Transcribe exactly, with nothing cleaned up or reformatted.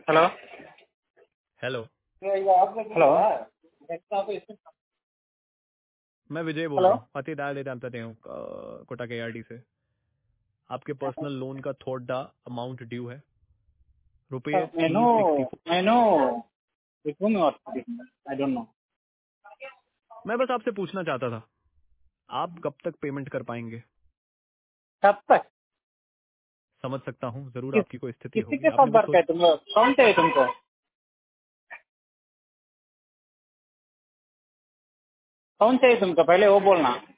Hello hello. Hello मैं विजय बोल hello रहा हूँ अति दयाल हूँ कोटा के आरडी से। आपके पर्सनल लोन का थोड़ा अमाउंट ड्यू है, रुपये मैं नो तीन इकती फोर। मैं नो आई डोंट नो। मैं बस आपसे पूछना चाहता था, आप कब तक पेमेंट कर पाएंगे? कब तक? समझ सकता हूँ, जरूर किस आपकी कोई स्थिति किसी होगी, के साथ आपने बस वर्क सोच। है तुमको? कौन चाहिए तुमको? कौन चाहिए तुमको? पहले वो बोलना।